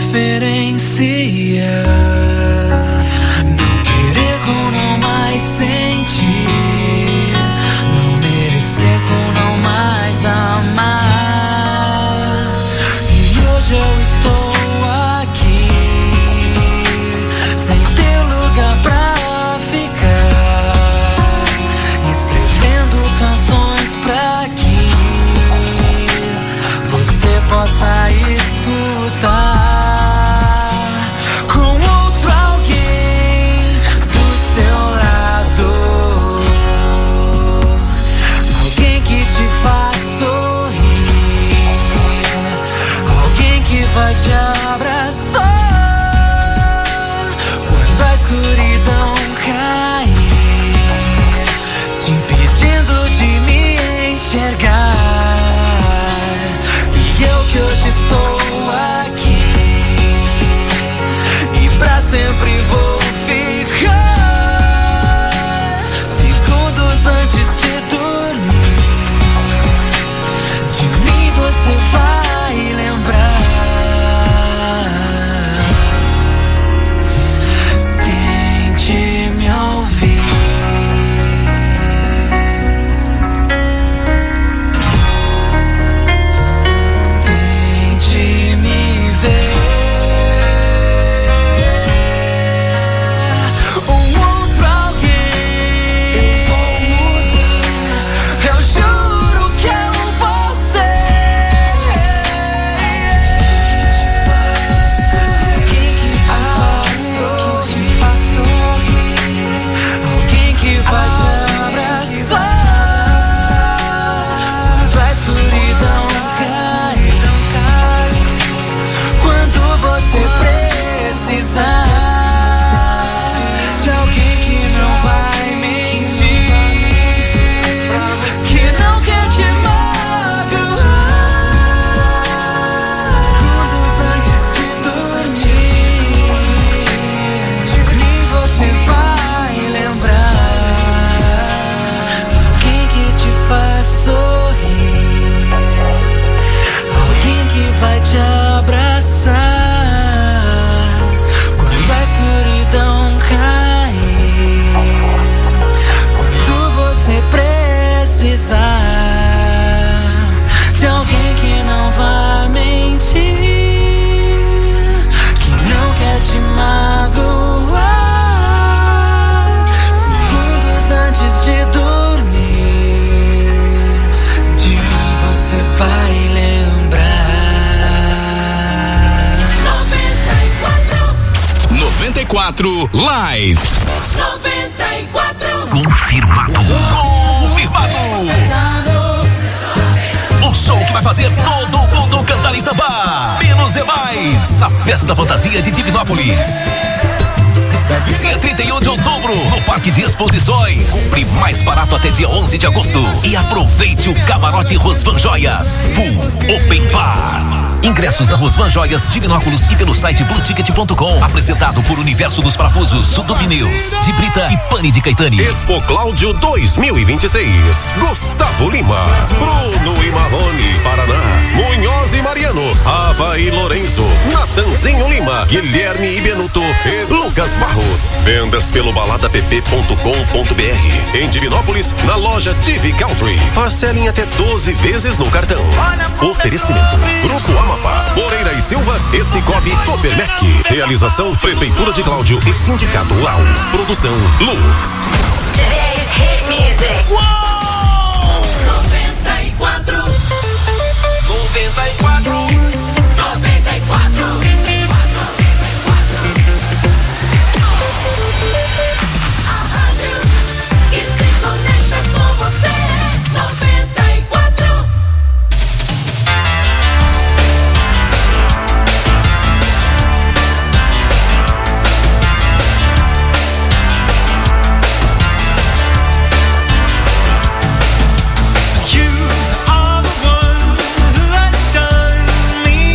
diferencia. Não querer com não mais sentir, não merecer com não mais amar. E hoje eu estou aqui, sem ter lugar pra ficar, escrevendo canções pra que você possa escutar. Vai te abraçar quando a escuridão cair, te impedindo de me enxergar. E eu que hoje estou aqui e pra sempre vou ficar, segundos antes de dormir, de mim você vai lembrar. Live 94. Confirmado. O show que vai fazer todo mundo cantar em samba. Menos é mais. A Festa Fantasia de Divinópolis. Dia 31 de outubro, no Parque de Exposições. Compre mais barato até dia 11 de agosto. E aproveite o Camarote Rosvan Joias Full Open Bar. Ingressos na Rosvan Joias, Divinópolis e pelo site blueticket.com. Apresentado por Universo dos Parafusos, Sudo Pneus, de Brita e Pane de Caetani. Expo Cláudio 2026. Gustavo Lima, Bruno e Marrone, Paraná, Munhoz e Mariano, Ava e Lourenço, Natanzinho Lima, Guilherme e Benuto e Lucas Barros. Vendas pelo baladapp.com.br. Em Divinópolis, na loja TV Country. Parcelem até 12 vezes no cartão. Oferecimento: Grupo Amapá, Moreira e Silva e Cicobi Copermec. Realização: Prefeitura de Cláudio e Sindicato UAU. Produção: Lux. Today's hit music. Uou! 94. 94. 94. You are the one who has done me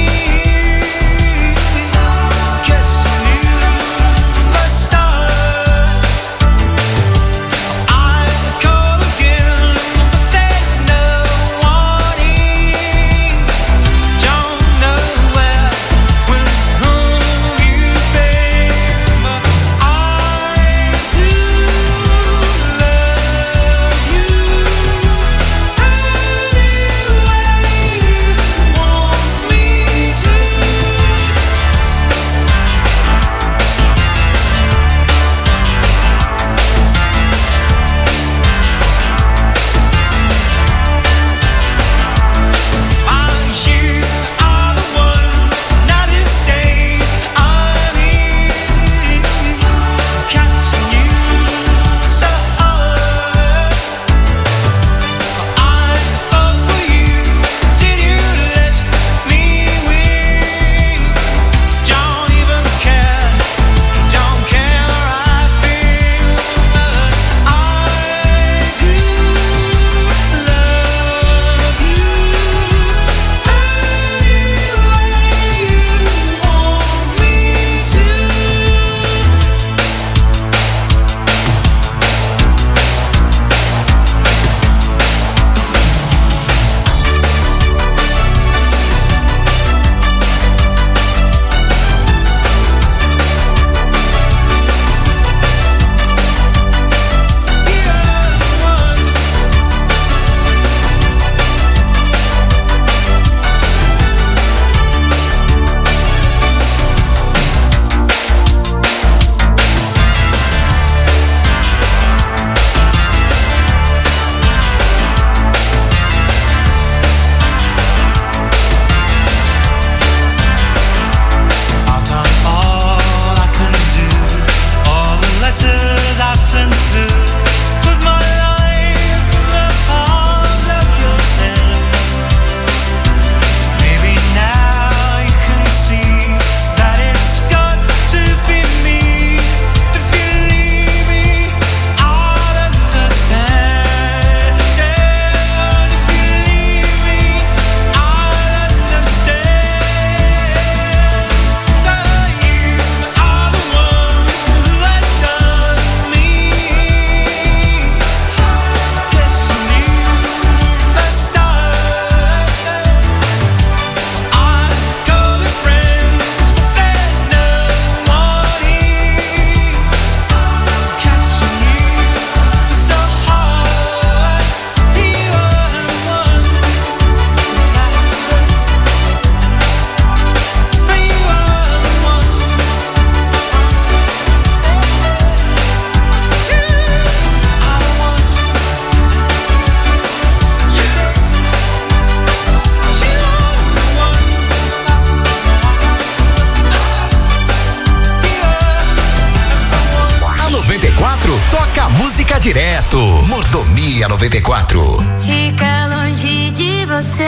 toca música direto. Mordomia 94. Fica longe de você,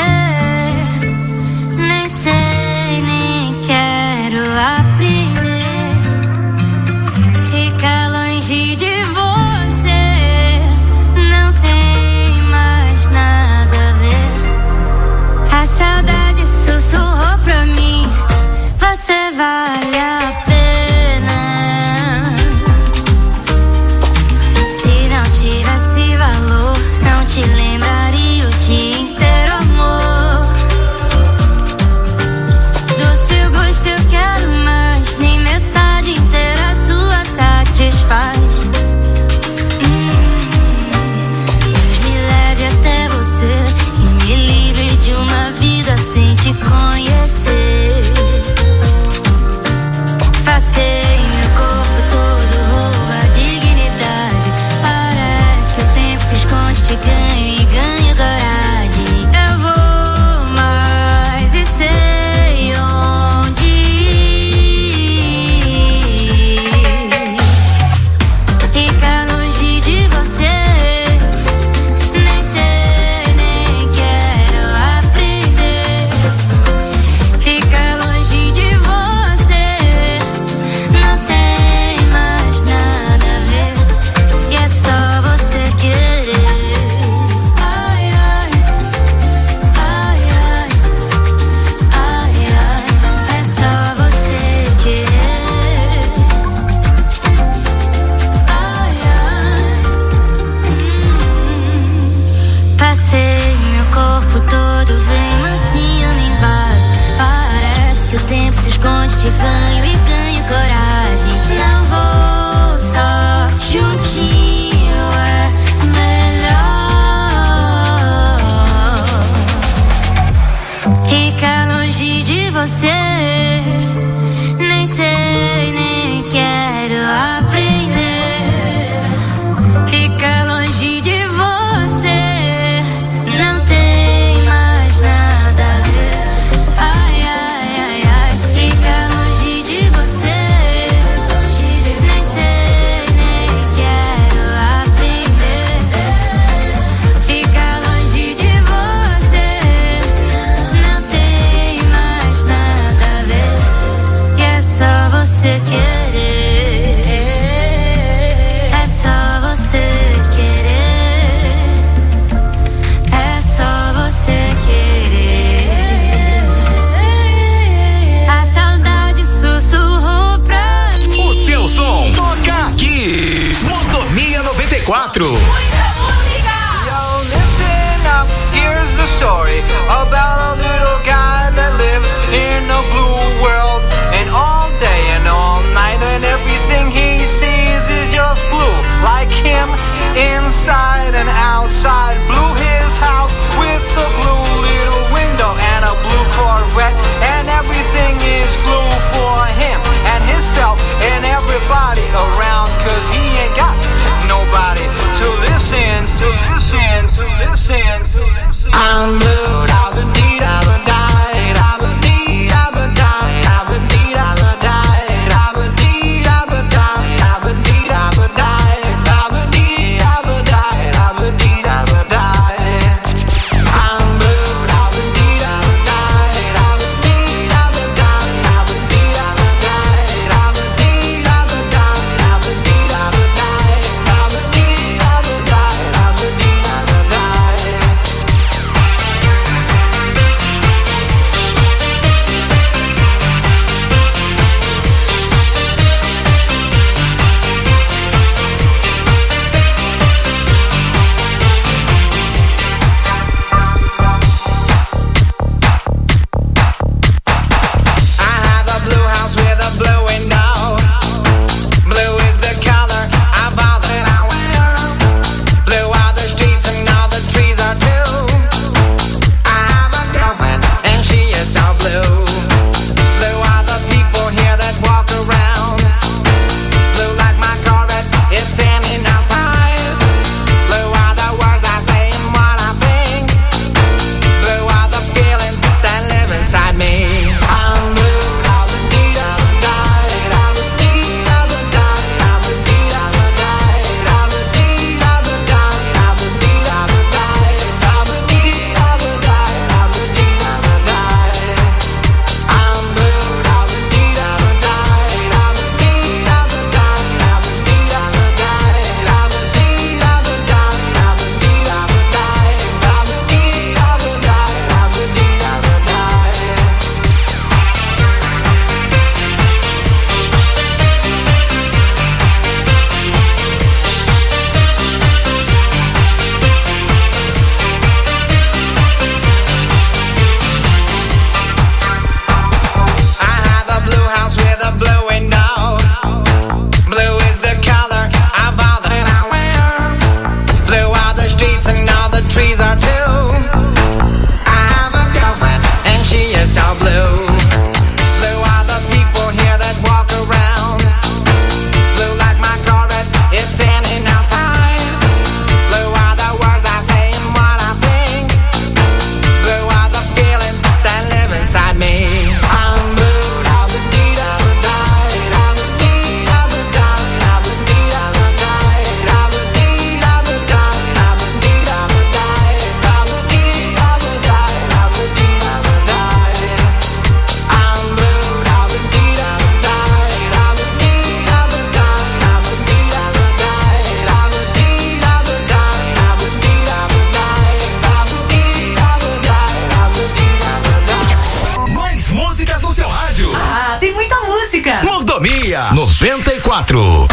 nem sei, nem quero aprender. Fica longe de você, não tem mais nada a ver. A saudade sussurrou pra mim, você vale a pena. Se não tivesse valor, não te lembraria o dia inteiro, amor. Do seu gosto eu quero mais, nem metade inteira sua satisfaz. Deus me leve até você e me livre de uma vida sem te conhecer. Passei meu corpo todo, rouba a dignidade. Parece que o tempo se esconde, te ganho e ganho coragem. Eu vou mais e sei onde ir. Fica longe de você, nem sei, nem quero aprender. Fica longe de você, não tem mais nada a ver. E é só você querer. Ai, ai, ai, ai, ai, ai. É só você querer. Ai, ai. Passei meu corpo todo, vem mansinho, me invade. Parece que o tempo se esconde, te ganho e ganho coragem. Não vou só juntinho, é melhor. Fica longe de você, nem sei, nem quero aprender. Fica longe de você, não tem mais nada a ver. Ai, ai, ai, ai. Fica longe de você, nem sei, nem quero aprender. Fica longe de você, não tem mais nada a ver. E é só você querer. É só você querer. É só você querer. A saudade sussurrou pra mim. O seu som toca aqui. Mordomia 94. Yo, listen up, here's the story about a little guy that lives in a blue world. And all day and all night, and everything he sees is just blue. Like him, inside and outside. Blue his house with a blue little window and a blue Corvette. And everything is blue for him and himself and everybody around. 'Cause he ain't got nobody to live música. Mordomia 94.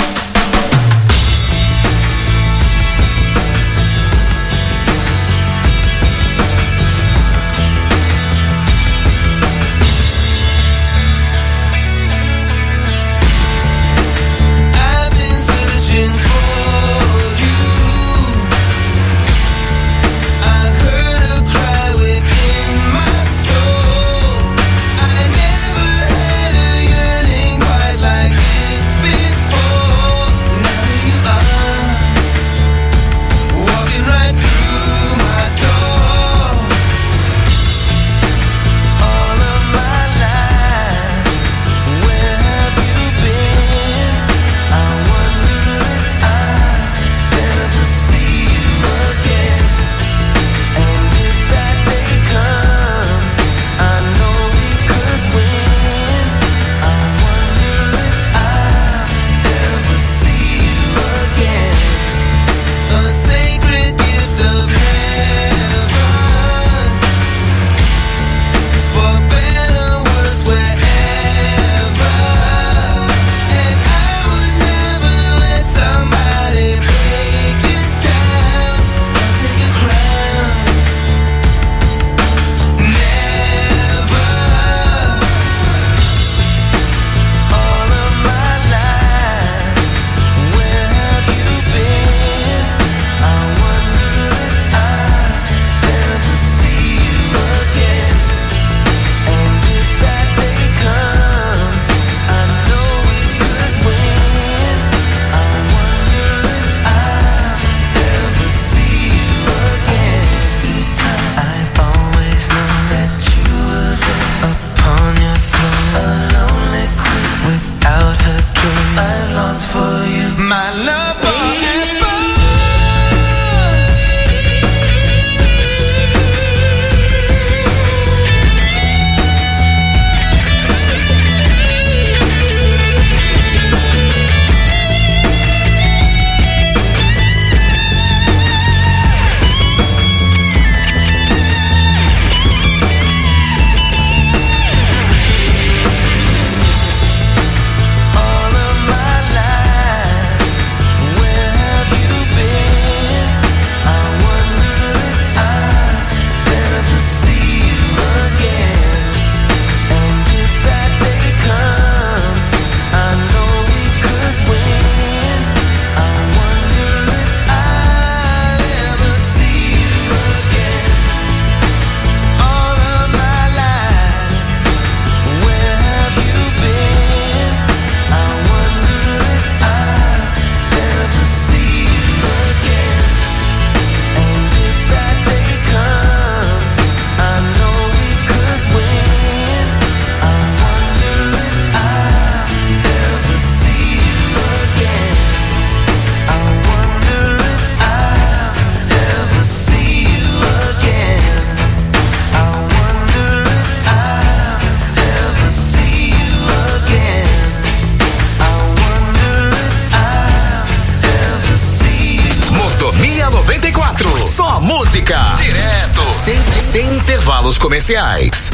Música direto, sem intervalos comerciais.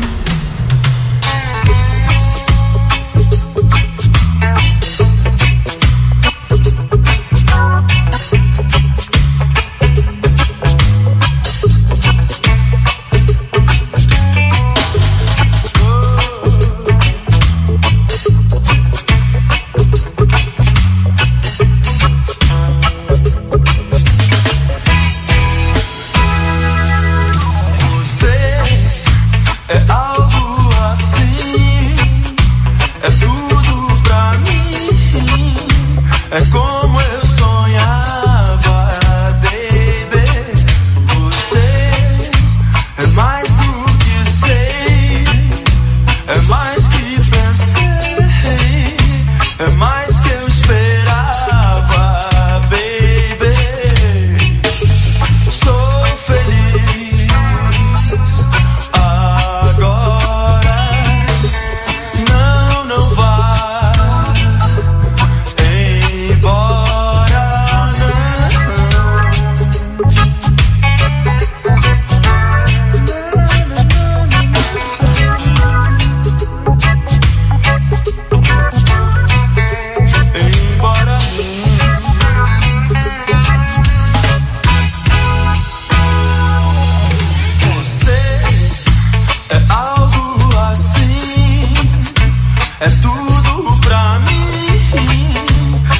É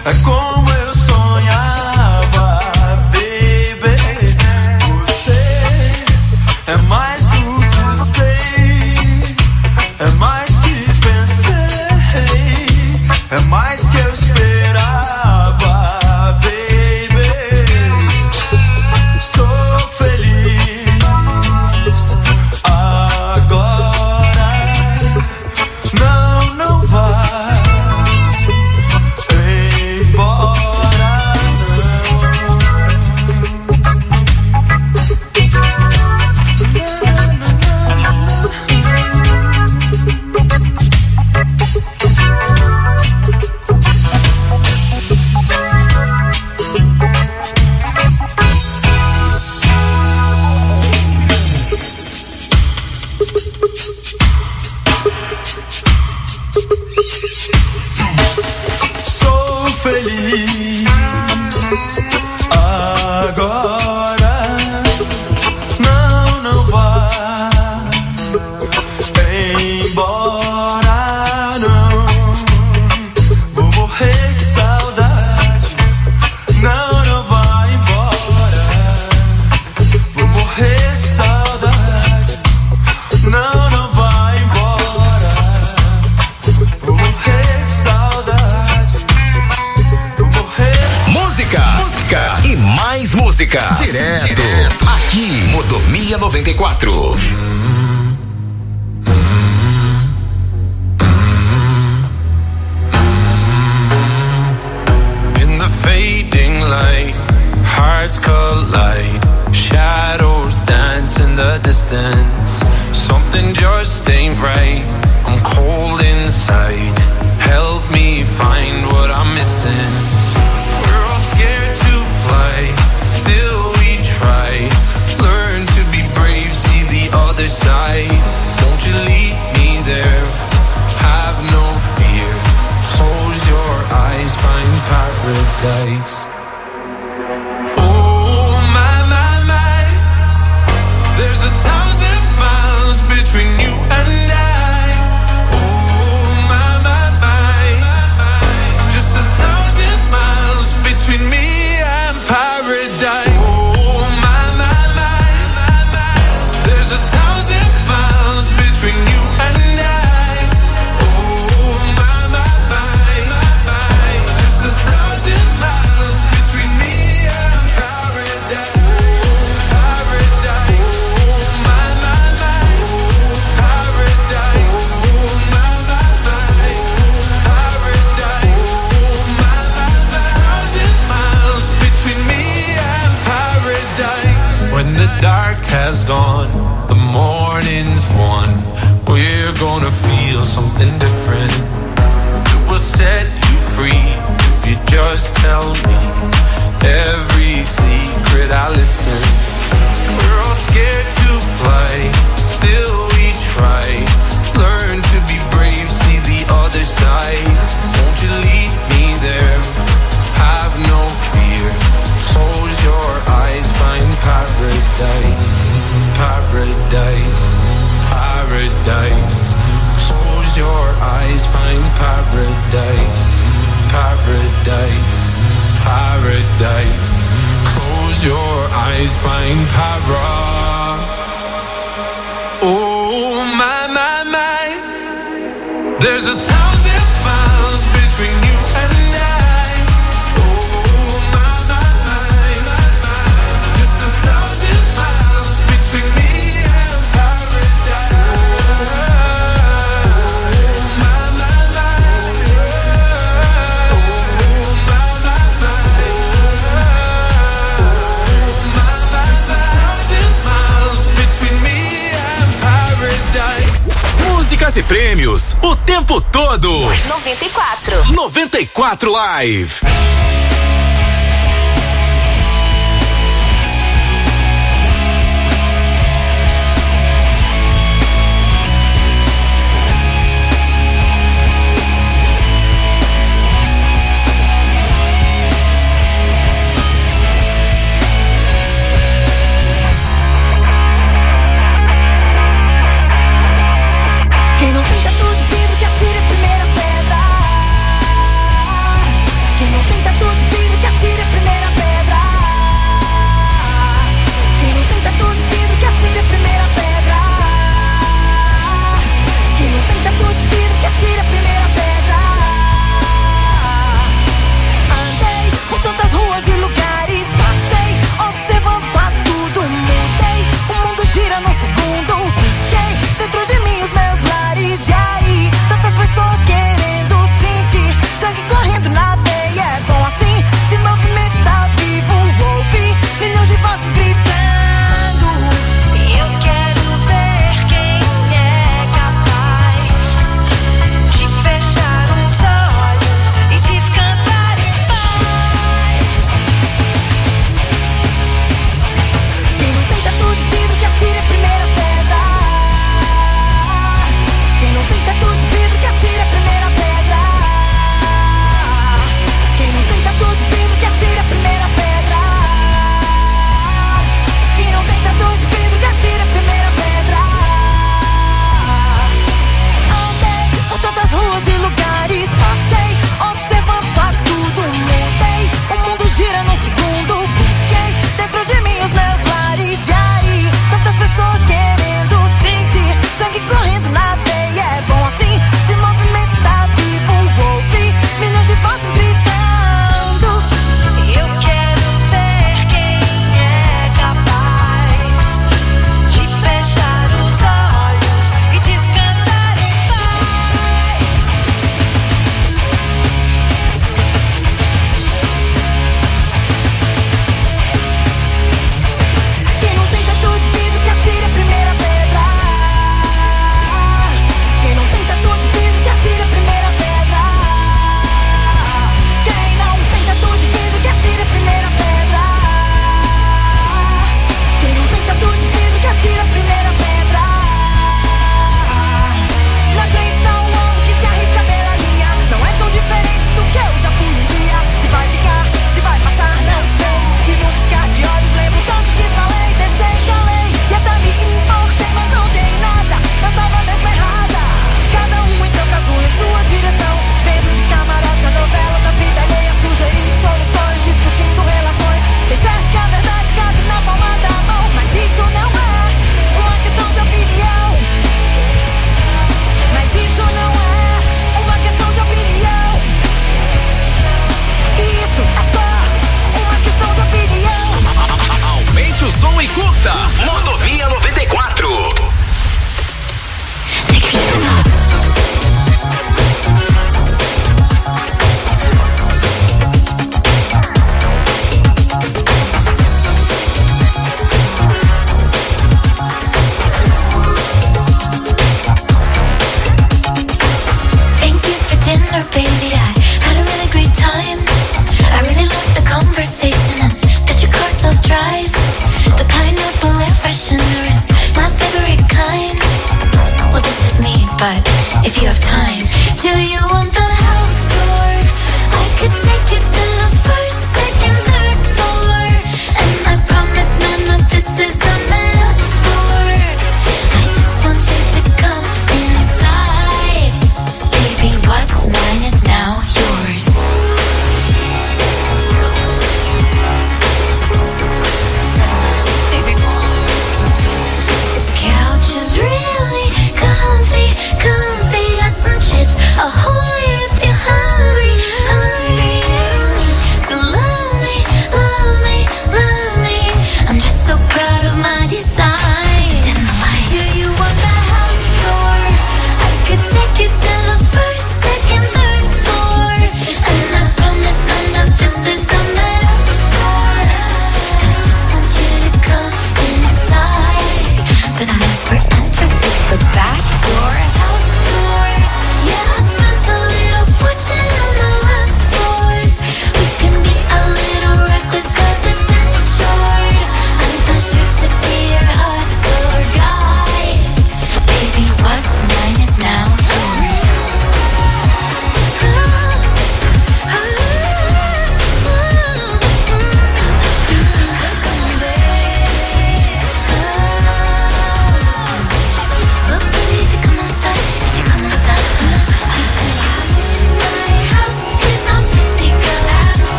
é como eu sonhava, baby. Você é mais do que sei, é mais que pensei, é mais que eu esperava, baby. Sou feliz agora, não vá embora, sou feliz agora, não vá embora, não. Vou morrer de saudade, não vá embora. Vou morrer de saudade, não vá embora. Vou morrer de saudade, vou morrer. Música e mais música. Direto aqui, Mordomia 94. In the fading light, hearts collide, shadows dance in the distance. Something just ain't right, I'm cold inside. Help me find what I'm missing. We're all scared to fly, still we try. Learn to be brave, see the other side. Won't you lead me there? Have no fear. Close your eyes, find paradise. Oh my, there's 1,000 miles between you and I. Oh my, just 1,000 miles between me and paradise. Oh my, there's 1,000 miles between you and I. Oh my, just 1,000 miles between me and paradise. Paradise. Oh my, paradise. Oh my, paradise. Oh my, 1,000 miles between me and paradise. When the dark has gone, the morning's won. We're gonna feel something different. It will set you free if you just tell me every secret. I listen. We're all scared to fly, still we try. Learn to be brave, see the other side. Won't you lead me there? Have no fear. Close your eyes, find paradise. Paradise, paradise. Close your eyes, find paradise. Paradise, paradise. Close your eyes, find paradise. Oh my, there's 1,000 miles between you and I. Oh my, just 1,000 miles between me and paradise. Oh my, Músicas e prêmios o tempo todo. 94. 94 Live. Quem não tem tatu de vidro que atire a primeira pedra. Quem não tem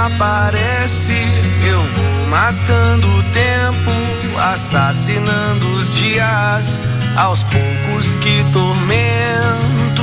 aparece, eu vou matando o tempo, assassinando os dias, aos poucos que tormento.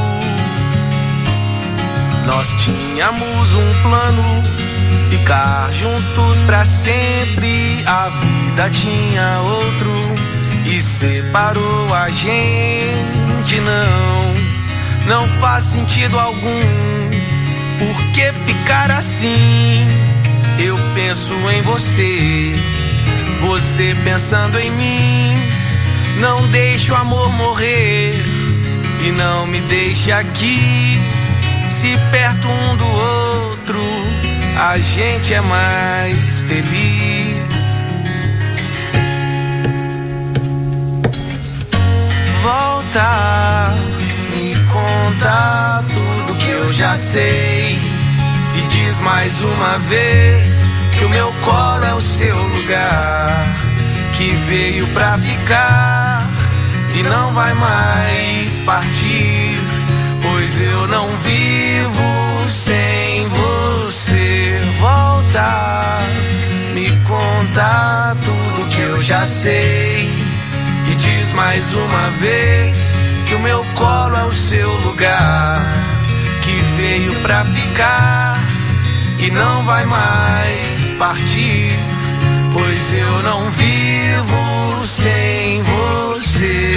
Nós tínhamos um plano, ficar juntos pra sempre. A vida tinha outro e separou a gente. Não faz sentido algum. Por que ficar assim? Eu penso em você, você pensando em mim. Não deixe o amor morrer e não me deixe aqui. Se perto um do outro, a gente é mais feliz. Volta, me conta tudo que eu já sei e diz mais uma vez que o meu colo é o seu lugar, que veio pra ficar e não vai mais partir, pois eu não vivo sem você. Volta, me conta tudo que eu já sei e diz mais uma vez que o meu colo é o seu lugar, que veio pra ficar e não vai mais partir, pois eu não vivo sem você.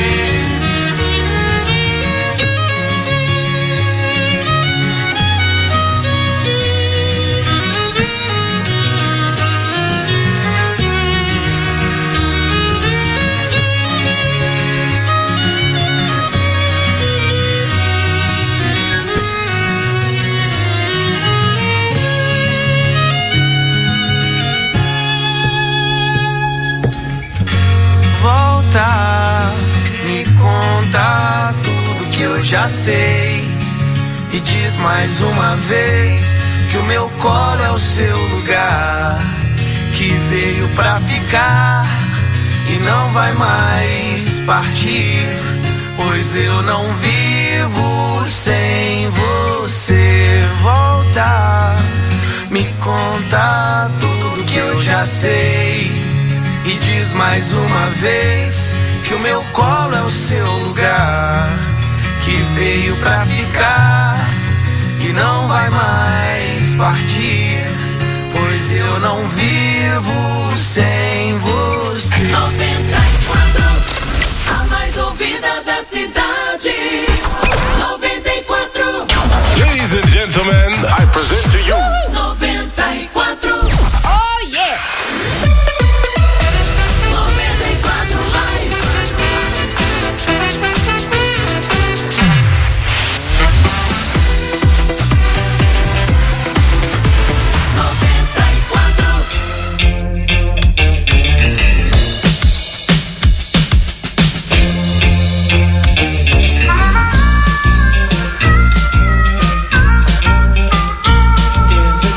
Me conta tudo que eu já sei e diz mais uma vez que o meu colo é o seu lugar, que veio pra ficar e não vai mais partir, pois eu não vivo sem você. Volta, me conta tudo que eu já sei e diz mais uma vez que o meu colo é o seu lugar, que veio pra ficar e não vai mais partir, pois eu não vivo sem você. 94, a mais ouvida da cidade. 94. Ladies and gentlemen, I present to you 94. Oh yeah! There's a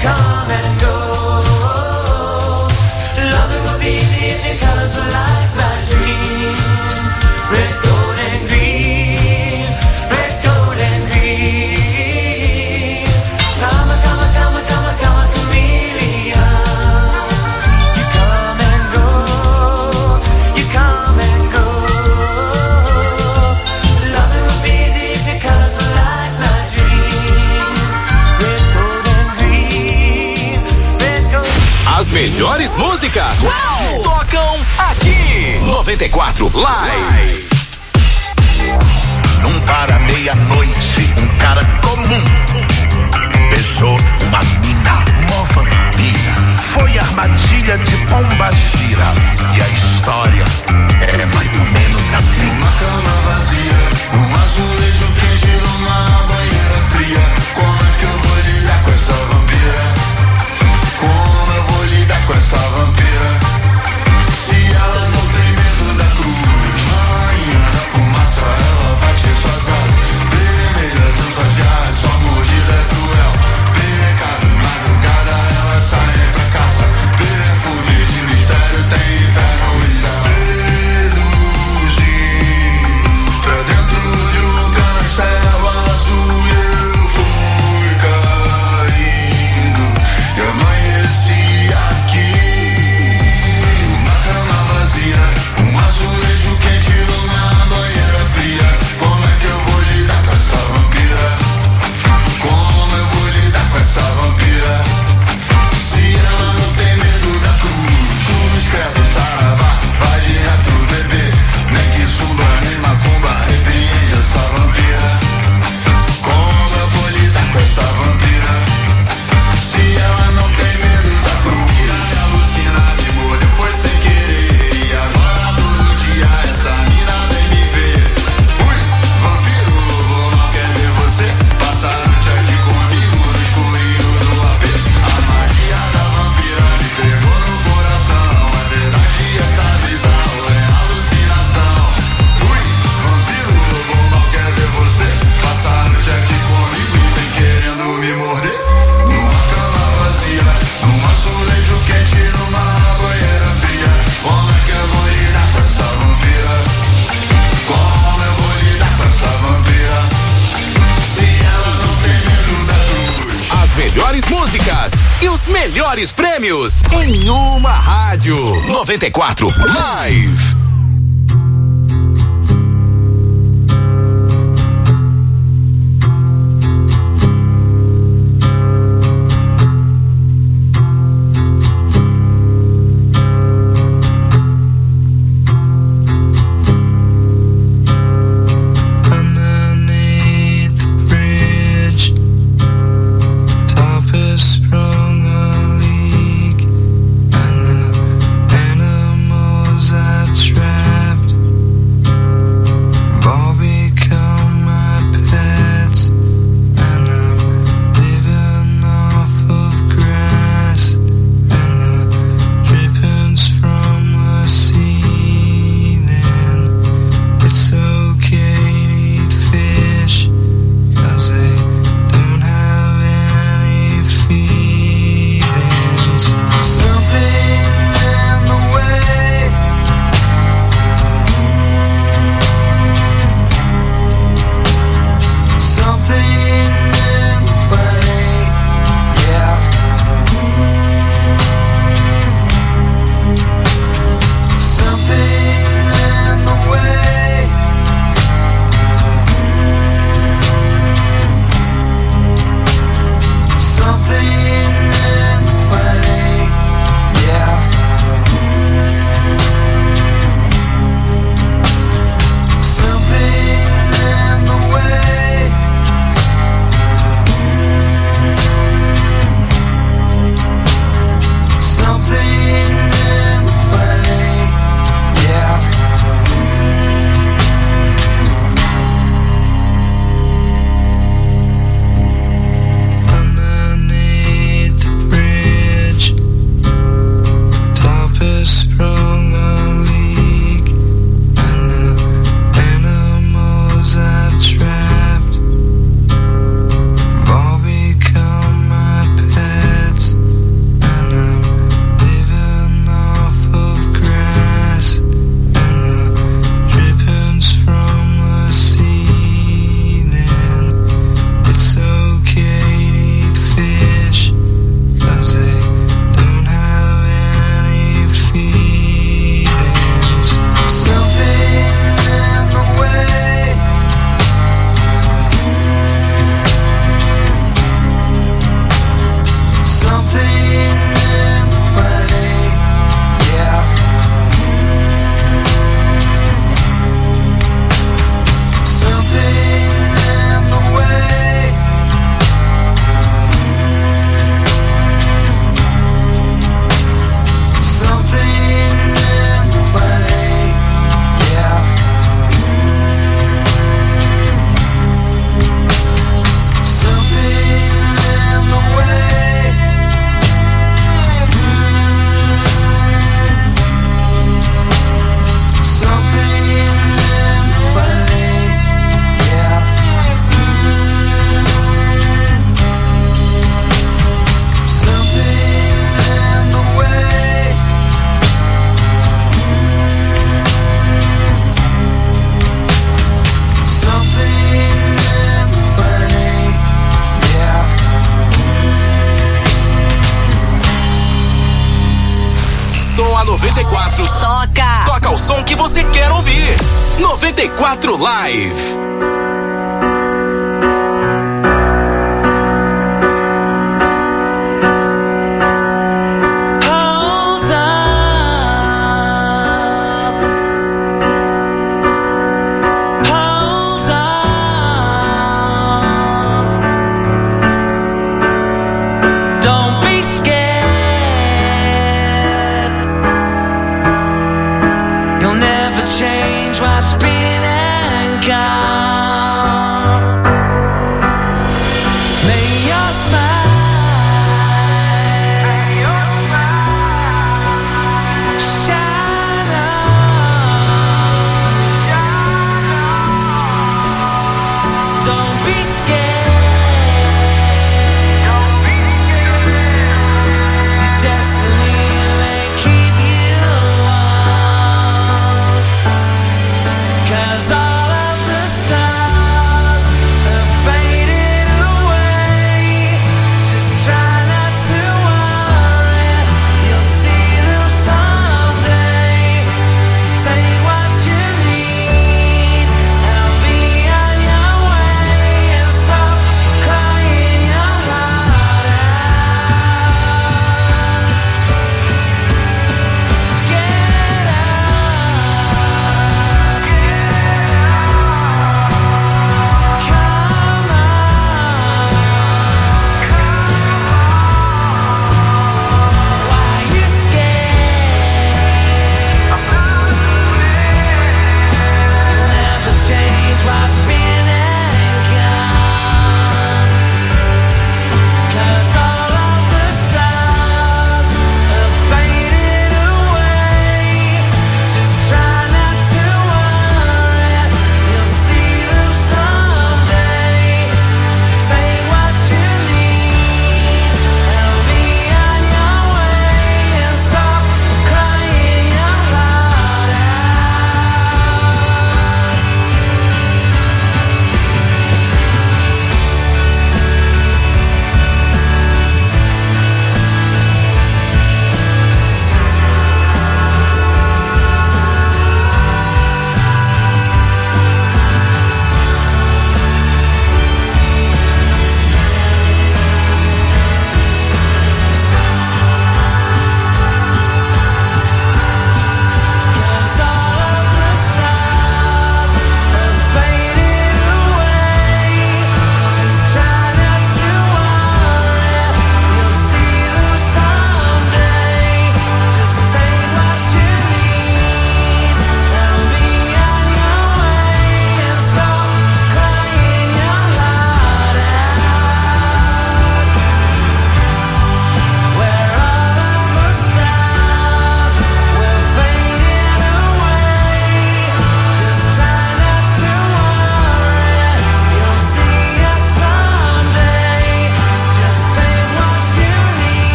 come and go. Loving will be easy if your colors were like my dream. Red, gold, and green. Red, gold, and green. Come, come, come, come, come, chameleon. You come and go. You come and go. Loving will be easy if your colors were like my dream. Red, gold, and green. Red, gold. As melhores músicas tocam aqui. 94 Live. Num bar à meia-noite, um cara comum beijou uma mina, mó vampira. Foi armadilha de pombagira. E a história é mais ou menos assim. Uma cama vazia, um azulejo quente numa banheira fria. Como é que eu vou lidar com essa vampira? Como eu vou lidar com essa vampira? Se ela não tem medo da cruz, rainha da fumaça, ela bate suas asas vermelhas, são suas garras, sua mordida é cruel. Pecado, madrugada, ela sai pra caça. Perfume de mistério, tem inferno e céu. Seduzir pra dentro de um castelo azul e eu fui caindo e amanheci aqui. Uma cama vazia, um azulejo quente numa banheira fria. Como é que eu vou lidar com essa vampira? Como eu vou lidar com essa vampira? Se ela não tem medo da cruz, cruz, credo, saravá, vai de retro, bebê. Nem que zumba, nem macumba, repreende essa vampira. Como eu vou lidar com essa vampira? Se ela não tem medo da cruz, me alucina, me mordeu, foi sem querer. E agora todo dia essa mina vem me ver. Ui, vampiro, lobo mal quer ver você. Passa a noite aqui comigo no escurinho do AP. A magia da vampira me pegou no coração. É verdade essa brisa ou é alucinação? Ui, vampiro, lobo mal quer ver você. Passa a noite aqui comigo e vem querendo me morder. Numa cama vazia, num azulejo quente, numa banheira fria. Como é que eu vou lidar com essa vampira? Como eu vou lidar com essa vampira? Se ela não tem medo da cruz. As melhores músicas e os melhores prêmios em uma rádio. 94 Live. Underneath the bridge, top has sprung a leak, and the animals have tried. 94. Toca o som que você quer ouvir. 94 Live. Change my spin and car.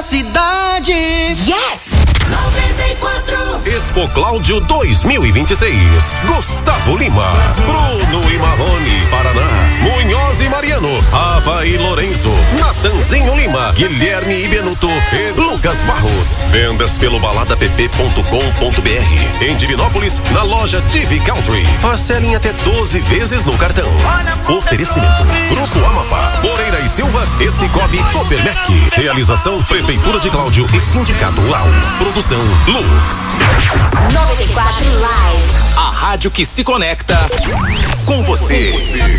cidade. Yes! 94. Expo Cláudio 2026. Gustavo Lima, Bruno e Marrone, Paraná, Munhoz e Mariano, Ava e Lourenço, Natanzinho Lima, Guilherme e Benuto e Lucas Barros. Vendas pelo baladapp.com.br. Em Divinópolis, na loja TV Country. Parcelem até 12 vezes no cartão. Oferecimento: Grupo Amapá, Moreira e Silva e Cicobi Copermec. Realização: Prefeitura de Cláudio e Sindicato Rural. Produção Lux. 94 Live. A rádio que se conecta com você.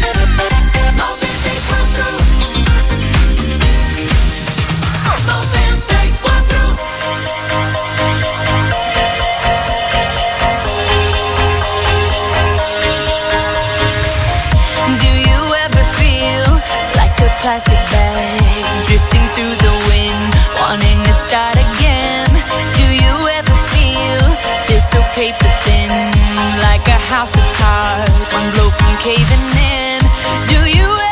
Plastic bag drifting through the wind, wanting to start again. Do you ever feel so paper thin, like a house of cards, one blow from caving in? Do you